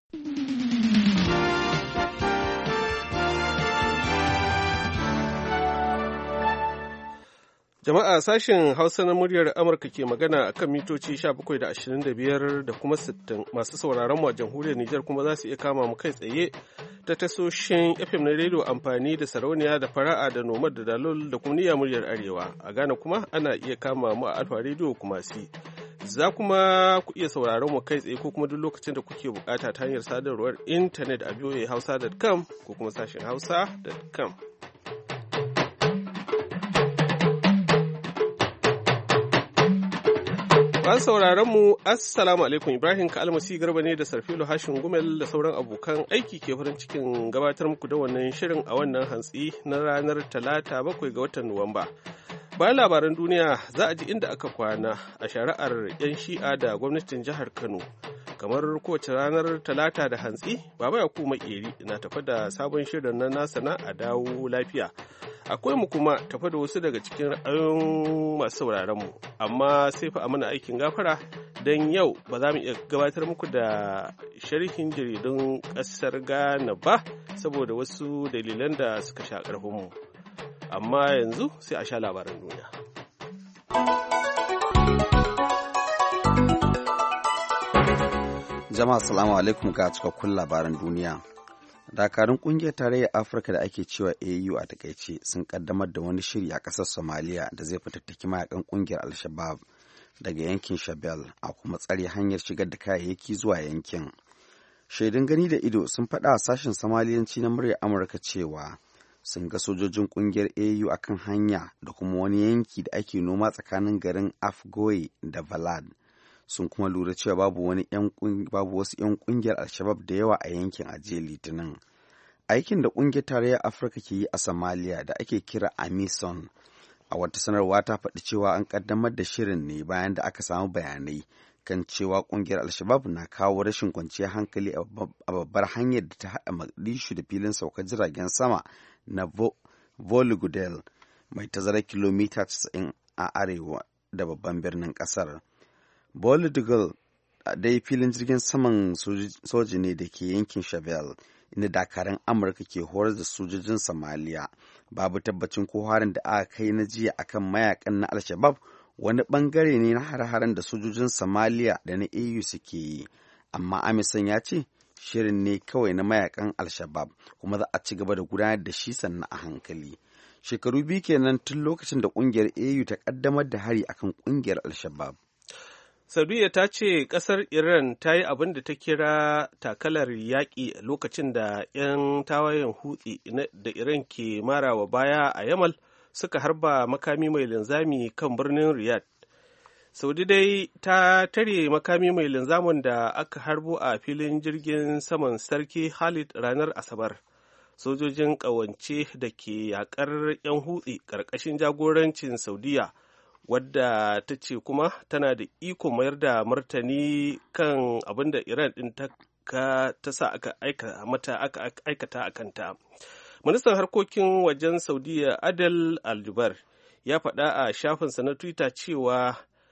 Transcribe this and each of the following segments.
Jama'a sashen Hausa na muryar Amurka ke magana a kan mitoci 17 da 25 da kuma 60 masu sauraron mu a jamhuriyar Nijar kuma za su iya kama mu kai tsaye ta tasoshin FM na rediyo amfani da sarauniya da fara'a da nomad da dalol da kuma niyya muryar Arewa. A Ghana kuma ana iya kama mu a Alfa rediyo kuma si. Za kuma ku iya sauraron mu kai tsaye ko kuma duk lokacin da kuke bukata ta hanyar sadarwar intanet a voahausa.com ko kuma sashen hausa.com. Masu sauraron mu assalamu alaikum, Ibrahim Kalmasi Garba ne da Sarfilo Hashin Gumel da sauran abokan aiki ke farin cikin gabatar muku da wannan shirin a wannan hantsi na ranar Talata 7 ga watan Nuwamba. Bayan labaran duniya za a ji inda aka kwana a shari'ar 'yan shi'a da gwamnatin jihar Kano. Kamar kowace ranar Talata da hantsi, Baba Yakubu Makeri na tafa da sabon shirin na nasa na a dawo lafiya. Akwai mu kuma tafa da wasu daga cikin ra'ayoyin masu sauraron mu, amma sai fa a mana aikin gafara don yau ba za mu iya gabatar muku da sharhin jaridun ƙasar Ghana ba saboda wasu dalilan da suka sha ƙarfin mu. Amma yanzu sai a sha labaran duniya. Jama'a salamu alaikum ga cikakkun labaran duniya. Dakarun kungiyar tarayyar Afirka da ake cewa AU a takaice sun kaddamar da wani shiri a ƙasar Somalia da zai fitattaki mayakan kungiyar Al-Shabaab daga yankin Shabelle a kuma tsare hanyar shigar da kayayyaki zuwa yankin. Shaidun gani da ido sun faɗa a sashen Somaliyanci na muryar Amurka cewa sun ga sojojin kungiyar AU akan hanya da kuma wani yanki da ake noma tsakanin garin Afgoye da Balad. Sun kuma lura cewa babu wasu 'yan kungiyar Al-Shabaab da yawa a yankin a jiya Litinin. Aikin da kungiyar tarayyar Afirka ke yi a Somalia da ake kira AMISOM a wata sanarwa ta faɗi cewa an kaddamar da shirin ne bayan da aka samu bayanai kan cewa kungiyar Al-Shabaab na kawo rashin kwanciyar hankali a babbar hanyar da ta haɗa Mogadishu da filin saukar jiragen sama na Volgudel mai tazarar kilomita 90 a arewa da babban birnin ƙasar. Volgudel dai filin jirgin saman soji ne da ke yankin Shabelle inda dakarun Amurka ke horar da sojojin Somalia. Babu tabbacin ko harin da aka kai na jiya akan mayakan na Al-Shabaab wani bangare ne na hare-haren da sojojin Somalia da na AU suke yi, amma Amisan ya ce shirin ne kawai na mayakan Al-Shabaab kuma za a ci gaba da gudanar da shi sannan a hankali. Shekaru biyu kenan tun lokacin da kungiyar AU ta kaddamar da hari akan kungiyar Al-Shabaab. Saudiya ta ce ƙasar Iran ta yi abin da ta kira takalar yaƙi lokacin da 'yan tawayen Hutsi da Iran ke marawa baya a Yamal suka harba makami mai linzami kan birnin Riyadh. Saudi dai ta tare makami mai linzamin da aka harbo a filin jirgin saman Sarki Khalid ranar Asabar. Sojojin ƙawance da ke yaƙar 'yan Hutsi ƙarƙashin jagorancin Saudiya, wadda ta ce kuma tana da iko mayar da martani kan abin da Iran ɗin ta sa aka aikata a kanta. Ministan harkokin wajen Saudiya Adel Al-Jubar ya faɗa a shafinsa na Twitter cewa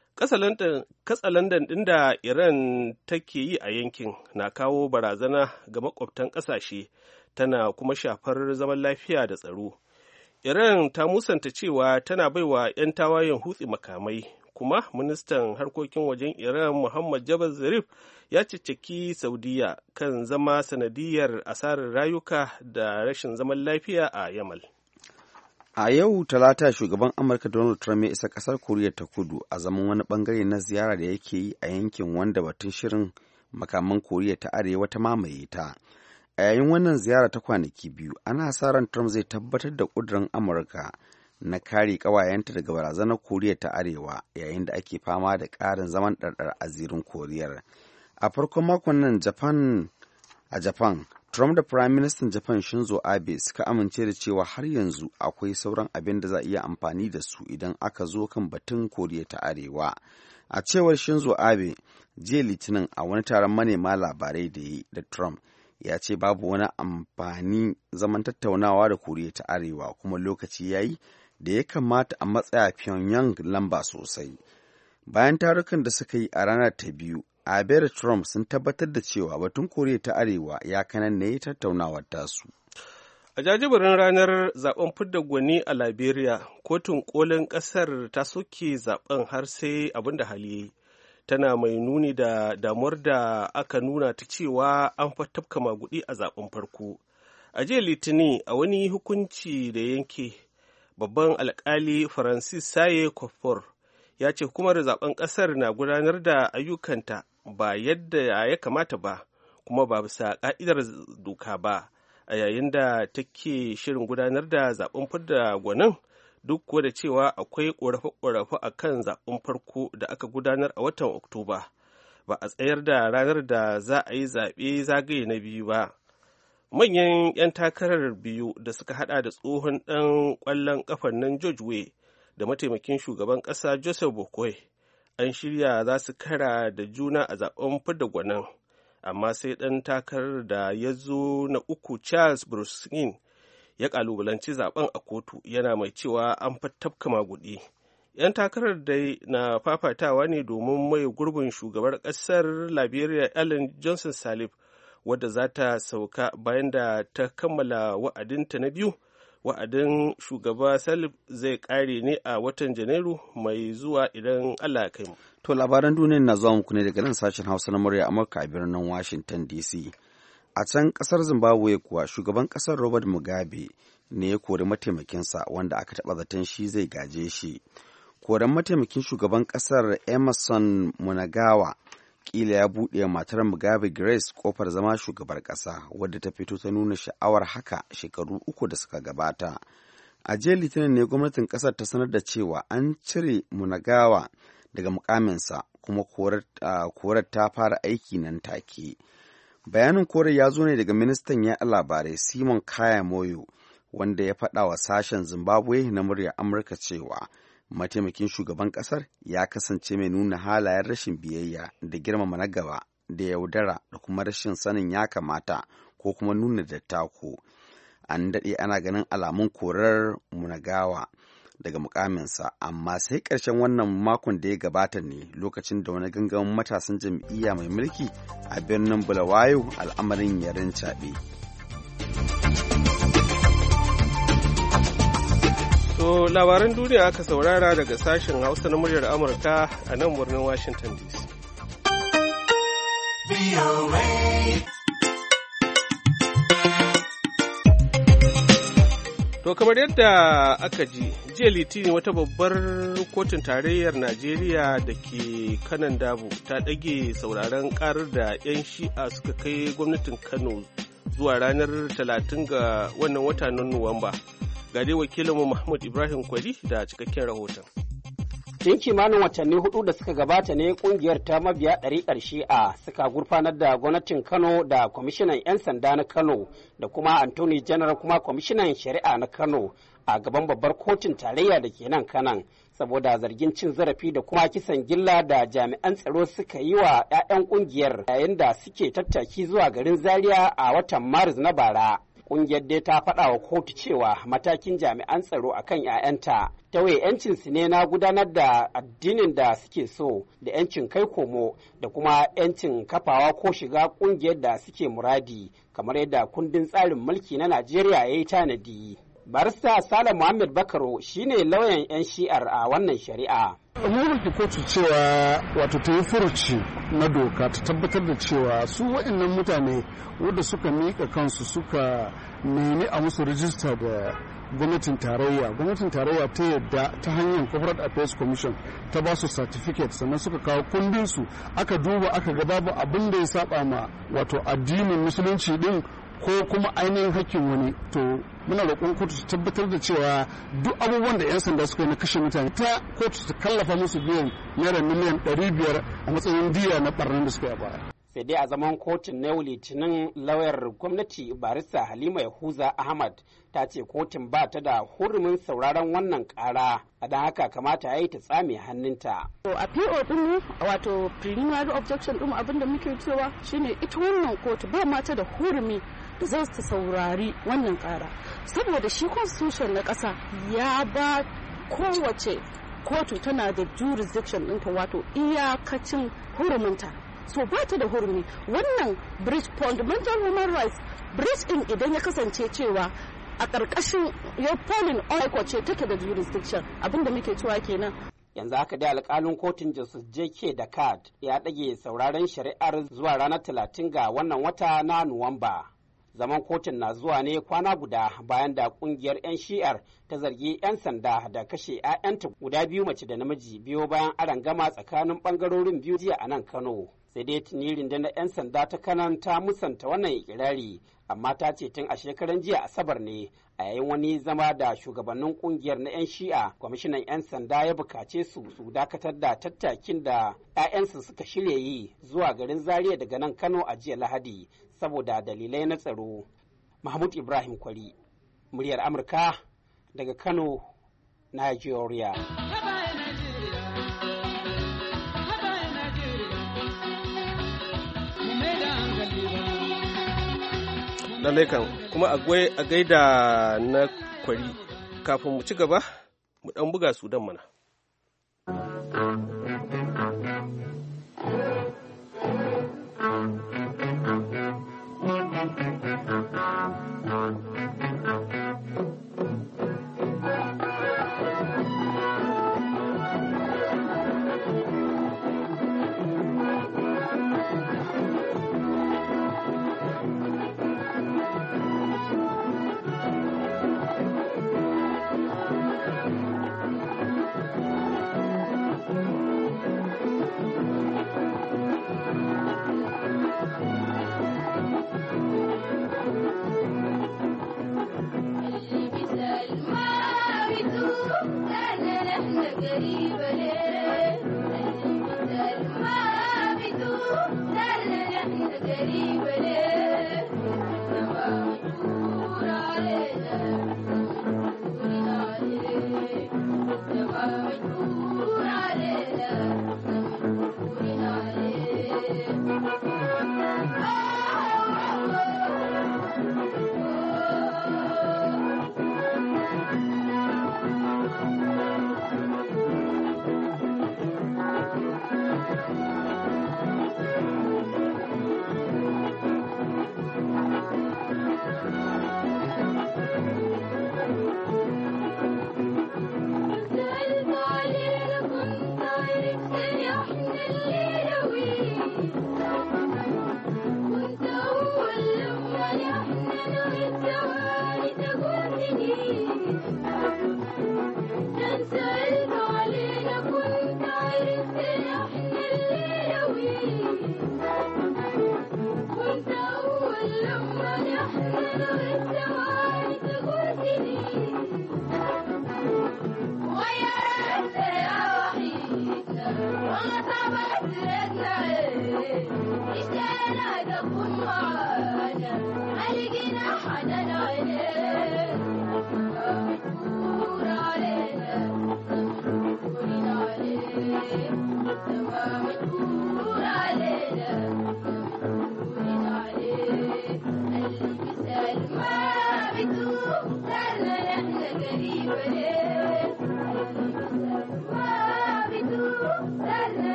katsalandan ɗin da Iran take yi a yankin na kawo barazana ga makwabtan ƙasashe, tana kuma shafar zaman lafiya da tsaro. Iran ta musanta cewa tana baiwa 'yan tawayen Hutsi makamai, kuma ministan harkokin wajen Iran Muhammad Javad Zarif ya cicciki Saudiya kan zama sanadiyar asarar rayuka da rashin zaman lafiya a Yamal. A yau Talata shugaban Amurka Donald Trump ya isa ƙasar Koriya ta Kudu a zaman wani bangare na ziyara da yake yi a yankin wanda batun shirin makaman Koriya ta Arewa ta mamaye ta. A yayin wannan ziyara ta kwanaki biyu, ana sa ran Trump zai tabbatar da ƙudurin Amurka na kare ƙawayenta daga barazanar Koriya ta Arewa yayin da ake fama da ƙarin zaman ɗarɗar a zirin Koriyar. A farkon makon nan a Japan, Trump da Prime Minister Japan Shinzo Abe suka amince da cewa har yanzu akwai sauran abin da za a iya amfani da su idan aka zo kan batun Koriya ta Arewa. A cewar Shinzo Abe, jiya Litinin a wani taron manema labarai da yi da Trump, ya ce babu wani amfani zaman tattaunawa da Koriya ta Arewa kuma lokaci ya yi da ya kamata a matsaya Pyongyang lamba sosai. Bayan tarukan da suka yi a ranar ta biyu Aber Trump sun tabbatar da cewa batun Koriya ta Arewa ya kanan ne tattaunawar tasu. A jajibirin ranar zaben fidda gwani a Liberia, kotun kolin ƙasar ta soke zaben har sai abin da hali tana mai nuni da damuwar da aka nuna ta cewa an tafka magudi a zaben farko. A jiya Litinin a wani hukunci da yanke, babban alkali Francis Saye Kofor ya ce hukumar zaben ƙasar na gudanar da ayyukanta ba yadda ya kamata ba, kuma ba bisa ƙa'idar doka ba, a yayin da take shirin gudanar da zaben fidda gwanin, duk kuwa da cewa akwai ƙorafe-ƙorafe a kan zaben farko da aka gudanar a watan Oktoba. Ba a tsayar da ranar da za a yi zaɓe zagaye na biyu ba. Manyan 'yan takarar biyu da suka hada da tsohon ɗan ƙwallon ƙafar nan George Weah da mataimakin shugaban ƙasa Joseph Boakai an shirya za su kara da juna a zaben fidda gwanin, amma sai ɗan takarar da ya zo na uku Charles Bruskin ya ƙalubalanci zaben a kotu, yana mai cewa an tafka magudi. 'Yan takarar dai na fafatawa ne domin mai gurbin shugabar ƙasar Liberia Ellen Johnson Sirleaf, wadda za ta sauka bayan da ta kammala wa'adinta na biyu. Wa'adin shugaba Sirleaf zai ƙare ne a watan Janairu mai zuwa idan Allah ya kai mu. To labaran duniya na zuwa muku ne daga nan sashen Hausa na murya Amurka a birnin Washington DC. A can kasar Zimbabwe kuwa shugaban kasar Robert Mugabe ne ya kori mataimakinsa wanda aka taɓa zaton shi zai gaje shi. Koren mataimakin shugaban kasar Emerson Mnangagwa kila ya buɗe matar Mugabe Grace kofar zama shugabar ƙasa, wadda ta fito ta nuna sha'awar haka shekaru 3 da suka gabata. A jiya Litinin ne gwamnatin ƙasar ta sanar da cewa an cire Mnangagwa daga mukaminsa, kuma korar ta fara aiki nan take. Bayanin korar ya zo ne daga ministan yaɗa labarai Simon Kaya Moyo, wanda ya faɗa wa sashen Zimbabwe na muryar Amurka cewa mataimakin shugaban ƙasar ya kasance mai nuna halayen rashin biyayya da girmama na gaba da yaudara da kuma rashin sanin ya kamata ko kuma nuna dattako. An daɗe ana ganin alamun korar Mnangagwa daga mukaminsa, amma sai ƙarshen wannan makon da ya gabata ne lokacin da wani gangamin matasan jam'iyya mai mulki a birnin Bulawayo al'amarin ya rincaɓe. To labaran duniya aka saurara daga sashen Hausa na muryar Amurka a nan birnin Washington DC. To kamar yadda aka ji, jiya Litinin wata babbar kotun tarayyar Najeriya da ke kanan dabo ta ɗage sauraron ƙarar da 'yan shi'a suka kai gwamnatin Kano zuwa ranar 30 ga wannan wata na Nuwamba. Ga dai wakilinmu Mahmud Ibrahim Kwari da cikakken rahoton. Tun kimanin watanni 4 da suka gabata ne kungiyar ta mabiya ɗariƙar Shi'a suka gurfanar da gwamnatin Kano da kwamishinan 'yan sanda na Kano da kuma Attorney General kuma kwamishinan shari'a na Kano a gaban babbar kotun tarayya da ke nan Kanan saboda zargin cin zarafi da kuma kisan gilla da jami'an tsaro suka yi wa 'ya'yan kungiyar yayin da suke tattaki zuwa garin Zaria a watan Maris na bara. Ƙungiyar dai ta faɗa wa kotu cewa matakin jami'an tsaro a kan 'ya'yanta tauye 'yancinsu ne na gudanar da addinin da suke so da 'yancin kai komo da kuma 'yancin kafawa ko shiga ƙungiyar da suke muradi kamar yadda kundin tsarin mulki na Najeriya ya yi tanadi. Barista Sale Muhammad Bakaro shine lauyan 'yan shi'ar a wannan shari'a. Mulki kotu cewa wato ta yi furuci na doka ta tabbatar da cewa su waɗannan mutane wadda suka miƙa kansu suka nemi a musu rijista da gwamnatin tarayya ta yadda ta hanyar corporate affairs commission ta ba su certificate sannan suka kawo kundinsu aka duba aka ga babu abin da ya saba ma wato addinin musulunci din ko kuma ainihin hakkin wani, to muna roƙon kotu ta tabbatar da cewa duk abubuwan da 'yan sanda suka yi na kashe mutane ta kotu ta kallafa musu biyan naira miliyan 500 a matsayin diya na ɓarnar da suka yi a baya. Sai dai a zaman kotun na litinin lauyar gwamnati barista Halima Yahuza Ahmad ta ce kotun ba ta da hurumin sauraron wannan ƙara, a don haka kamata ya yi ta tsame hannunta. A PO ɗin wato preliminary objection ɗin abinda muke cewa shine ita wannan kotu ba mata da hurumi da za su saurari wannan ƙara, saboda shi constitution na ƙasa ya ba kowace kotu tana da jurisdiction ɗinta wato iyakacin huruminta so ba ta da hurumi. Wannan bridge fundamental human rights bridge din idan ya kasance cewa a ƙarƙashin your polling on ce take da jurisdiction, abinda muke cewa kenan. Yanzu haka dai alƙalin kotun Justice J.K. Dakad ya ɗage sauraron shari'ar zuwa ranar 30 ga wannan wata na Nuwamba. Zaman kotun na zuwa ne kwana guda bayan da ƙungiyar 'yan shi'ar ta zargi 'yan sanda da kashe 'ya'yanta guda biyu mace da namiji biyo bayan arangama tsakanin ɓangarorin biyu jiya a nan Kano. Sai dai tuni rundunar 'yan sanda ta Kanan ta musanta wannan ikirari, amma ta ce tun a shekaran jiya Asabar ne a yayin wani zama da shugabannin kungiyar na 'yan shi'a, kwamishinan 'yan sanda ya bukace su dakatar da tattakin da 'ya'yansu suka shirya yi zuwa garin Zaria daga nan Kano a jiya Lahadi saboda dalilai na tsaro. Mahmud Ibrahim Kwari, muryar Amurka daga Kano, Nigeria. Lallai kan kuma a gaida na Kwari. Kafin mu ci gaba mu dan buga Sudan mana.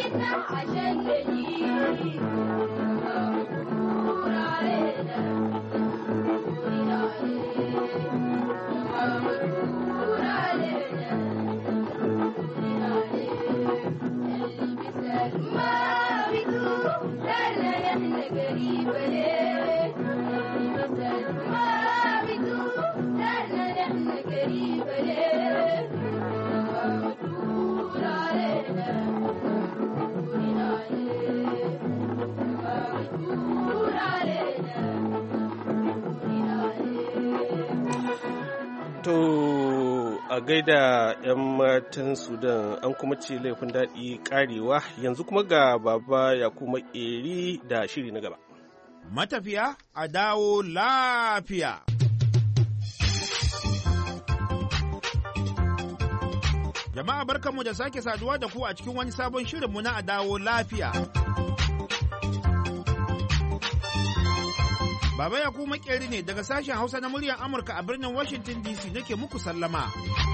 A gaida 'yan matan Sudan an kuma ce laifin daɗi ƙarewa yanzu kuma ga baba ya kuma ƙeri da shiri na gaba. Matafiya a dawo lafiya. Jama'a barkanmu da sake saduwa da ku a cikin wani sabon shirinmu na a dawo lafiya. Baba Yakubu Makeri ne daga sashen Hausa na muryar Amurka a birnin Washington DC nake muku sallama.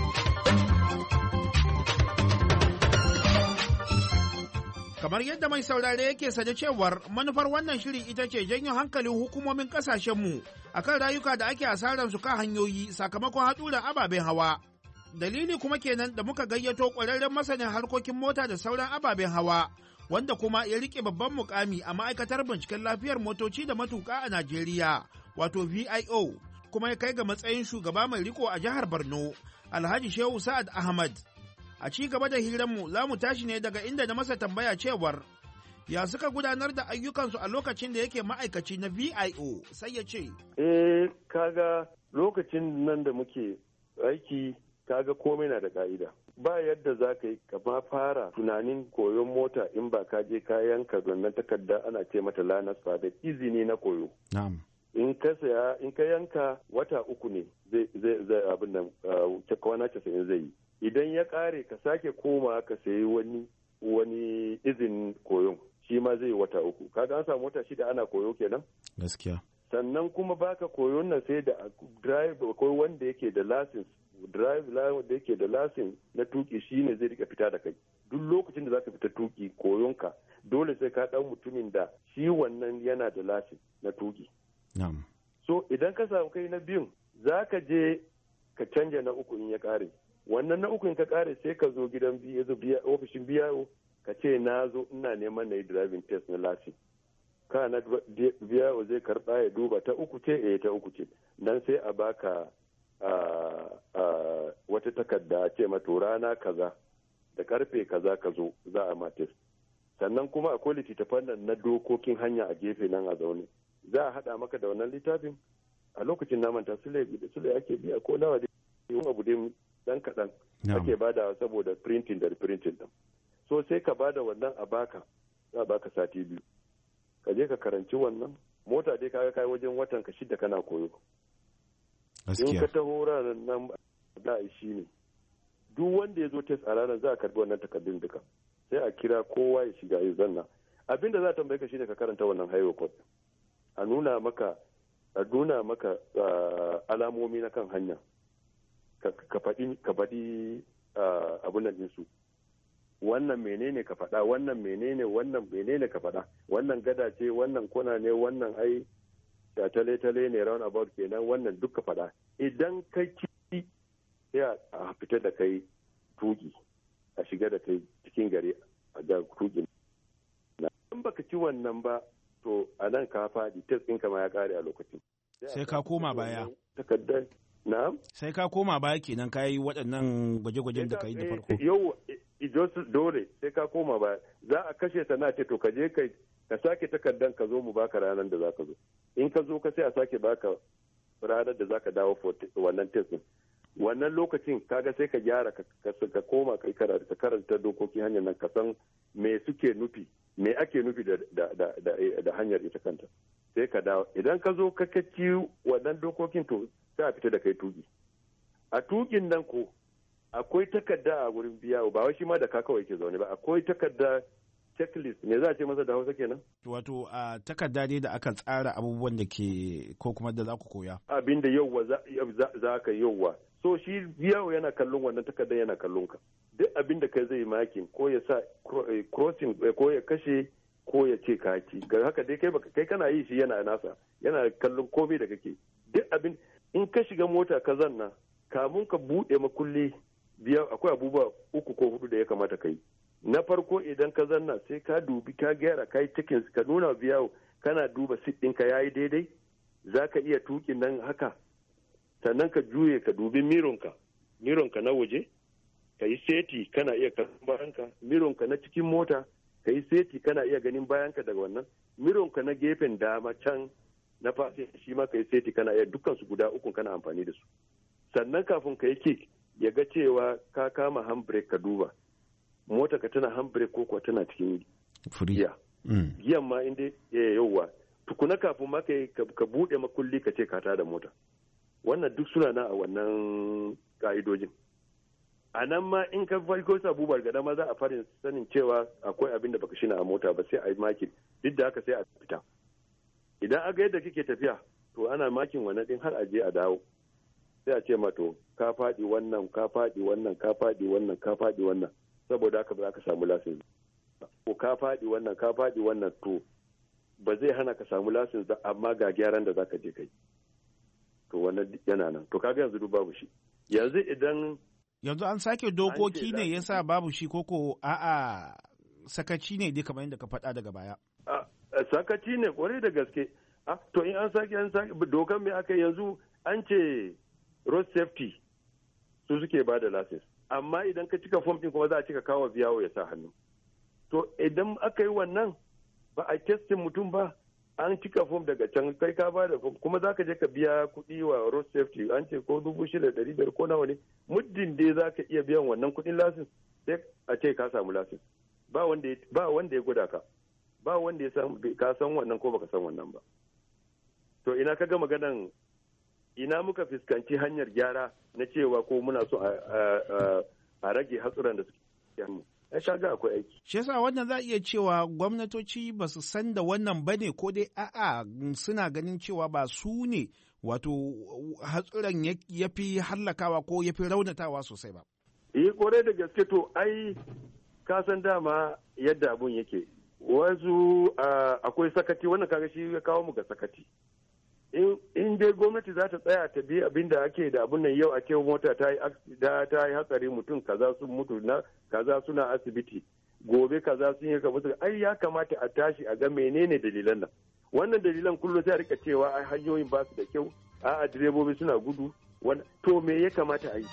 Kamar yadda mai saurare yake sane cewar manufar wannan shiri ita ce janyo hankalin hukumomin kasashenmu akan rayuka da ake asararsu kan hanyoyi sakamakon haɗuran ababen hawa. Dalili kuma kenan da muka gayyato ƙwararren masanin harkokin mota da sauran ababen hawa, wanda kuma ya rike babban mukami a ma'aikatar binciken lafiyar motoci da matuƙa a Najeriya, wato VIO, kuma ya kai ga matsayin shugaba mai riko a jihar Borno, Alhaji Shehu Sa'ad Ahmad. A ci gaba da hiranmu za mu tashi ne daga inda na masa tambaya cewar ya suka gudanar da ayyukansu a lokacin da yake ma'aikaci na VIO, sai ya ce. Kaga lokacin nan da muke aiki kaga komai na da ka'ida. Ba yadda za ka yi kama fara tunanin koyon mota in ba ka je kayan ka zannan takarda ana ce mata lanas ba da izini na koyo. In ka yanka wata 3 ne zai abin nan kwana 90 zai yi. Idan ya kare ka sake koma ka sayi wani izinin koyon shi ma zai yi wata 3. Kaga an samu wata 6 ana koyo kenan? Gaskiya. Sannan kuma baka koyon nan sai da drive ko wanda yake da license drive da yake da lasin na tuki shine zai rika fita da kai duk lokacin da zaka fita tuki koyonka dole sai ka dan mutumin da shi wannan yana da lasin na tuki. So idan ka samu kai na biyun zaka je ka canja na 3 in ya kare wannan na 3 in ka kare sai ka zo gidan biya ofishin biyawo ka ce na zo ina neman na yi driving test na lasin kana biyawo zai karba ya duba ta 3 ce ta 3 ce dan sai a baka wata takarda ce mato rana kaza da karfe kaza ka zo za a matis sannan kuma akwai littattafan nan na dokokin hanya a gefe nan a zaune za a haɗa maka da wannan littafin a lokacin namanta sule ake biya ko nawa da yin abu dai dan kaɗan ake bada saboda printing da reprinting din so sai ka bada wannan a baka za a baka sati 2 ka je ka karanci wannan mota dai kaga kai wajen watan ka 6 kana koyo. In ka taho ranar nan da shi ne duk wanda ya zo test a ranar za a karbi wannan takardun duka sai a kira kowa ya shiga ya zanna abinda za a tambaye ka shine ka karanta wannan highway code a nuna maka alamomi na kan hanya ka faɗi abun nan ɗinsu wannan menene ka faɗa wannan menene ka faɗa wannan gada ce wannan kona ne wannan ai da tale-tale ne round about kenan wannan duka faɗa idan ka ci sai a fita da kai tuki a shiga da kai cikin gari da tuki in baka ci wannan ba to a nan ka faɗi test ɗinka ma ya ƙare a lokacin sai ka koma baya takardar na'am sai ka koma baya kenan ka yi waɗannan gwaje-gwajen da ka yi da farko yau dole sai ka koma baya za a kashe sana ce to ka je ka sake takardar ka zo mu baka ranar da za ka zo in ka zo ka sai a sake baka ranar da za ka dawo wannan test din wannan lokacin kaga sai ka gyara ka koma ka karanta dokokin hanyar nan ka san me suke nufi me ake nufi da hanyar ita kanta sai ka dawo idan ka zo ka ci wannan dokokin to sai a fita da kai tuki a tukin nan ko akwai takarda a wurin biya ba wai shi ma da ka kawai ke zaune ba akwai takarda checklist me za a ce masa da Hausa kenan? Wato a takarda ne da aka tsara abubuwan da ke ko kuma da za ku koya. Abin da yauwa za ka yauwa. So shi biyawo yana kallon wannan takardar yana kallon ka. Duk abin da kai zai makin ko ya sa crossing ko ya kashe ko ya ce kaki. Ga haka dai kai kana yi shi yana nasa yana kallon komai da kake. Duk abin in ka shiga mota ka zanna kamun ka buɗe makulli biya akwai abubuwa 3 ko 4 da ya kamata ka yi. Na farko idan ka zanna sai ka dubi ka gyara ka yi cikin ka nuna biyawo kana duba sit ɗinka ya yi daidai za ka iya tukin nan haka sannan ka juye ka dubi mironka na waje ka yi seti kana iya kallon bayanka mironka na cikin mota ka yi seti kana iya ganin bayanka daga wannan mironka na gefen dama can na fasi shi ma ka yi seti kana iya dukkan su guda 3 kana amfani da su sannan kafin ka yi kick ya ga cewa ka kama handbrake ka duba mota ka tana handbrake ko kuwa tana cikin giya. Giyan ma inda yauwa tukuna kafin ma ka buɗe makulli ka ce ka tada mota. Wannan duk suna na a wannan ka'idojin. A nan ma in ka farko sabuwar gada ma za a fara sanin cewa akwai abin da baka shina a mota ba sai a yi makin duk da haka sai a fita. Idan aga yadda kike tafiya to ana makin wannan din har a je a dawo. Sai a ce ma to ka faɗi wannan ka faɗi wannan ka faɗi wannan ka faɗi wannan. Saboda haka ba za ka samu lasin ko ka faɗi wannan to ba zai hana ka samu lasin ba amma ga gyaran da za ka je kai to wannan yana nan to kaga yanzu duk babu shi yanzu an sake dokoki ne yasa babu shi koko a'a sakaci ne dai kamar yadda ka faɗa daga baya sakaci ne kwarai da gaske to in an sake dokan me aka yanzu an ce road safety su suke ba da lasin amma idan ka cika fom din kuma za a cika kawo biyawo ya sa hannu to idan aka yi wannan ba a testin mutum ba an cika fom daga can kai ka ba da fom kuma za ka je ka biya kuɗi wa road safety an ce ko 6,500 ko nawa ne muddin dai za ka iya biyan wannan kuɗin lasin sai a ce ka samu lasin ba wanda ya gwada ka ba wanda ya san ka san wannan ko baka san wannan ba to ina ka ga maganan ina muka fuskanci hanyar gyara na cewa ko muna so a rage hatsuran da suke yamu ya kaga akwai aiki. Shi yasa wannan za a iya cewa gwamnatoci ba su san da wannan ba ne ko dai a'a suna ganin cewa ba su ne wato hatsuran ya fi hallakawa ko ya fi raunatawa sosai ba. Kwarai da gaske to ai ka san dama yadda abun yake wasu akwai sakati wannan kaga shi ya kawo mu ga sakati. In dai gwamnati za ta tsaya ta bi abin da ake da abun nan yau a kewa mota ta yi hatsari mutum kaza sun mutu na kaza suna asibiti gobe kaza sun yi kaza ai ya kamata a tashi a ga menene dalilan nan wannan dalilan kullum sai a rika cewa ai hanyoyin ba su da kyau a'a direbobi suna gudu to me ya kamata a yi.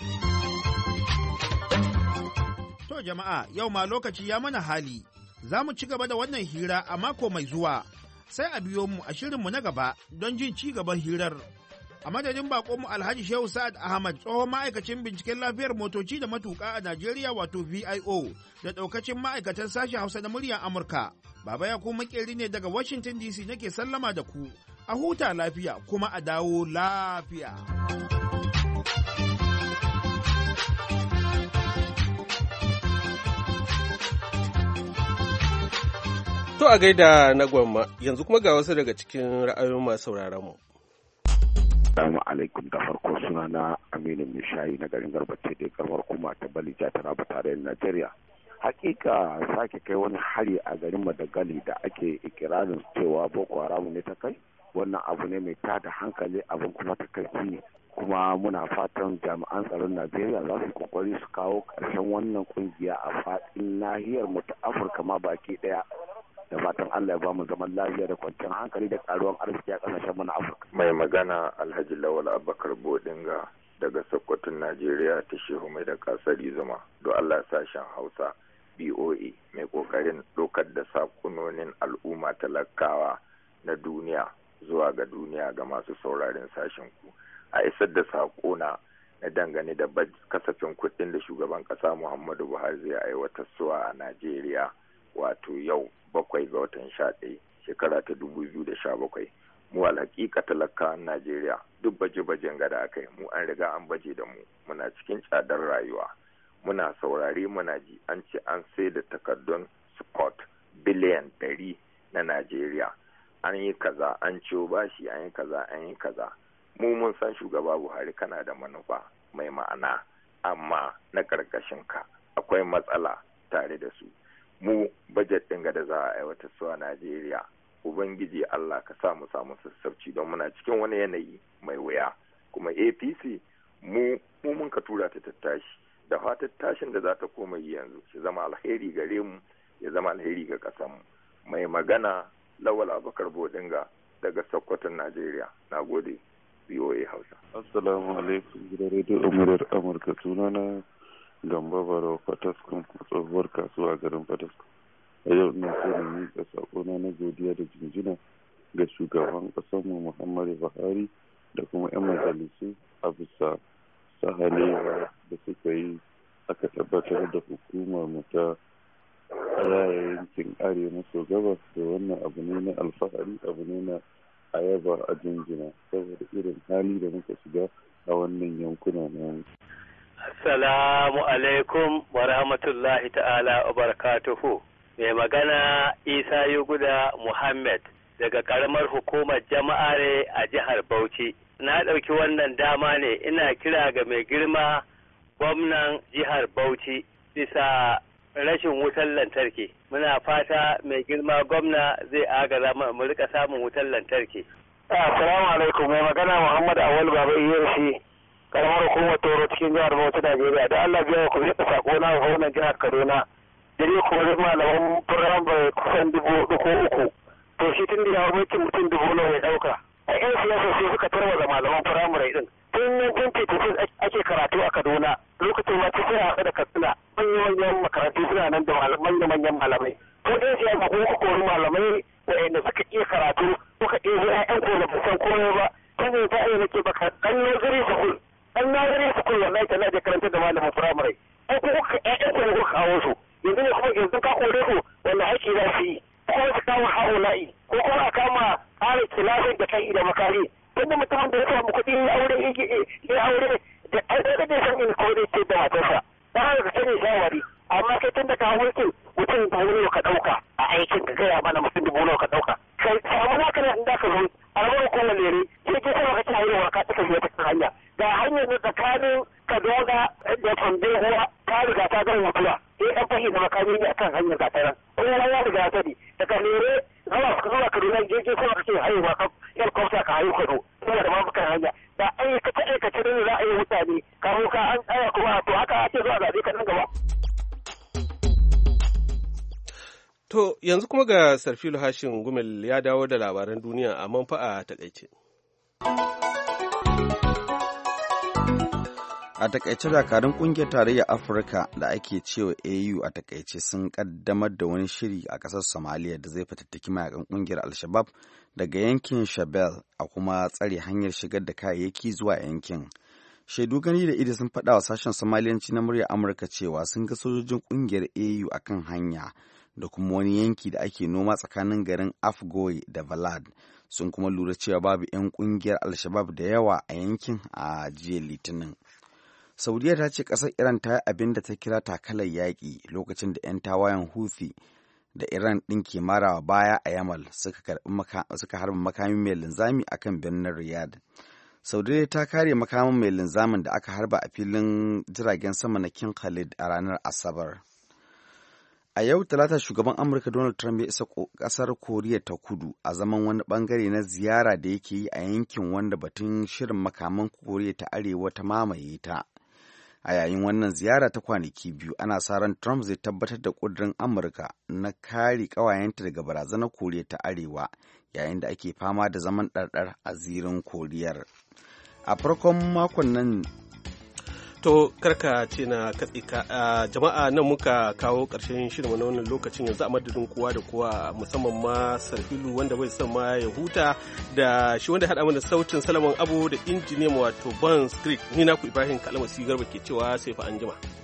To jama'a yau ma lokaci ya mana hali za mu ci gaba da wannan hira a mako mai zuwa. Sai a biyo mu a shirinmu na gaba don jin ci gaban hirar. A madadin bakonmu Alhaji Shehu Sa'ad Ahmad tsohon ma'aikacin binciken lafiyar motoci da matuƙa a Najeriya wato VIO da ɗaukacin ma'aikatan sashen Hausa na muryar Amurka. Baba ya kuma makeri ne daga Washington DC nake sallama da ku. A huta lafiya kuma a dawo lafiya. To a gaida na gwamma yanzu kuma ga wasu daga cikin ra'ayoyin masu sauraron mu. Assalamu alaikum da farko suna na Aminu Mishayi na garin Garbace da karamar kuma ta Balija ta Raba tarayyar Najeriya. Hakika sake kai wani hari a garin Madagali da ake ikirarin cewa Boko Haram ne ta kai. Wannan abu ne mai tada hankali abin kuma ta kai ne. Kuma muna fatan jami'an tsaron Najeriya za su kokari su kawo ƙarshen wannan kungiya a faɗin nahiyar mu ta Afirka ma baki ɗaya. Da fatan Allah ya ba mu zaman lafiya da kwanciyar hankali da karuwan arziki a kasashen mu na Afirka. Mai magana Alhaji Lawal Abubakar Bodinga daga Sokoton Najeriya ta Shehu Mai da Kasari Zuma. Do Allah sashen Hausa BOA mai kokarin dokar da sakunonin al'umma talakawa na duniya zuwa ga duniya ga masu sauraren sashen ku. A isar da sakona na dangane da kasafin kuɗin da shugaban ƙasa Muhammadu Buhari zai aiwatar suwa a Najeriya wato yau 7 ga watan 11 shekara ta 2017 mu alhaƙiƙa talakawan Najeriya duk baje-bajen gada aka yi mu an riga an baje da mu muna cikin tsadar rayuwa muna saurare muna ji an ce an sai da takardun sport biliyan 100 na Najeriya. An yi kaza, an ciyo bashi, an yi kaza, an yi kaza. Mu mun san shugaba Buhari kana da manufa mai ma'ana, amma na ƙarƙashin ka akwai matsala tare da su. Mu bajet ɗin da za a aiwatar su a Najeriya, Ubangiji Allah ka sa mu samu sassauci don muna cikin wani yanayi mai wuya. Kuma APC mu mun ka tura ta tattashi, da fatan tashin da za ta koma yi yanzu ya zama alheri gare mu, ya zama alheri ga ƙasarmu. Mai magana Lawal Abubakar Bodinga daga Sokoton Najeriya. Na gode. BOA Hausa. Assalamu alaikum, gidan rediyo Umurar Amurka. Sunana Gamba Barau Fataskun, tsohuwar kasuwa garin Fataskun. A yau ina so na miƙa saƙona na godiya da jinjina ga shugaban ƙasarmu Muhammadu Buhari da kuma 'yan majalisu a bisa sahalewa da suka yi aka tabbatar da hukumar mu ta raya yankin arewa maso gabas, da wannan abu ne na alfahari, abu ne na ayaba a jinjina saboda irin hali da muka shiga a wannan yankuna na. Assalamu alaikum wa rahmatullahi ta'ala wa barakatuhu. Mai magana Isa Yuguda Muhammad daga karamar hukumar jama'are a jihar Bauchi. Na ɗauki wannan dama ne ina kira ga mai girma gwamnan jihar Bauchi bisa rashin wutar lantarki. Muna fata mai girma gwamna zai agaza mu rika samun wutar lantarki. Assalamu alaikum, mai magana Muhammad Awal Baba Iyarsi, karamar hukumar Toro cikin jihar Bauchi Najeriya. Da Allah biya ku rika sako na gwamnan jihar Kaduna. Dare kuma zai malaman firamare kusan 4,000 to shi tun da ya mulkin mutum 10,000 ya ɗauka. A 'yan siyasa sai suka tarwaza malaman firamare din. Tun 1956 ake karatu a Kaduna, lokacin ma sai a haɗa da Katsina. Manyan makarantu suna nan da manyan malamai. To 'yan siyasa ko ku kori malamai waɗanda suka iya karatu, kuka ɗebo 'ya'yan ko da san komai ba. Tun ta iya nake baka ɗan nazari sukul. Ɗan nazari sukul wallahi tana da karanta da malaman firamare. Ai ko kuka 'ya'yan ko da kuka kawo su. Yanzu ne kuma yanzu ka kore su wanda aiki za su yi. Ko su kama haula'i ko kuma a kama ƙarin kilafin da kai da makari. Tunda mutumin da ya samu kuɗi ya aure da ɗaya da san in kore ce da matarsa. Dan haka ka sani shawari. Amma kai tun da ka mulkin mutum 10,000 ka ɗauka a aikin ka gaya mana mutum 10,000 ka ɗauka. Kai samu naka ne in da ka zo a rabar kowane lere sai ke sama ka ci hanyar ka tsaka biya ta hanya. Ga hanyar da tsakanin Kaduna da Fambehuwa ta riga ta gama mutuwa. Sai ɗan fahimta makami ne akan hanyar gataran. Kuma ya riga ta ne daga lere zuwa Kaduna jeje kuma kake haihuwa kan helicopter ka haihu Kano saboda babu kan hanya. Da aikace ne za a yi mutane kamo ka an tsaya kuma to haka ake zuwa zaɓe ka nan gaba. To yanzu kuma ga Sarfilu Hashin Gumel ya dawo da labaran duniya a manfa a takaice. A takaice dakarun kungiyar tarayyar Afirka da ake cewa AU a takaice sun kaddamar da wani shiri a ƙasar Somalia da zai fatattaki mayakan kungiyar Al-Shabaab daga yankin Shabelle a kuma tsare hanyar shigar da kayayyaki zuwa yankin. Shaidu gani da ido sun faɗa wa sashen Somaliyanci na muryar Amurka cewa sun ga sojojin kungiyar AU a kan hanya da kuma wani yanki da ake noma tsakanin garin Afgoy da Balad. Sun kuma lura cewa babu 'yan kungiyar Al-Shabaab da yawa a yankin a jiya Litinin. Saudiya ta ce ƙasar Iran ta yi abin da ta kira takalar yaƙi lokacin da 'yan tawayen Houthi da Iran ɗin ke marawa baya a Yamal suka harba makamin mai linzami a kan birnin Riyadh. Saudiya ta kare makamin mai linzamin da aka harba a filin jiragen sama na King Khalid a ranar Asabar. A yau Talata shugaban Amurka Donald Trump ya isa ƙasar Koriya ta Kudu a zaman wani ɓangare na ziyara da yake yi a yankin wanda batun shirin makaman Koriya ta Arewa ta mamaye ta. A yayin wannan ziyara ta kwanaki biyu, ana sa ran Trump zai tabbatar da ƙudurin Amurka na kare ƙawayenta daga barazanar Koriya ta Arewa yayin da ake fama da zaman ɗarɗar a zirin Koriyar. A farkon makon nan To karka ce na katse ka jama'a nan muka kawo ƙarshen shirin na wannan lokacin yanzu a madadin kowa da kowa musamman ma Sarfilu wanda bai son ma ya huta da shi wanda haɗa mana sautin Salaman Abu da injiniyan wato Bon Street ni naku Ibrahim Kalmasi Garba ke cewa sai fa anjima.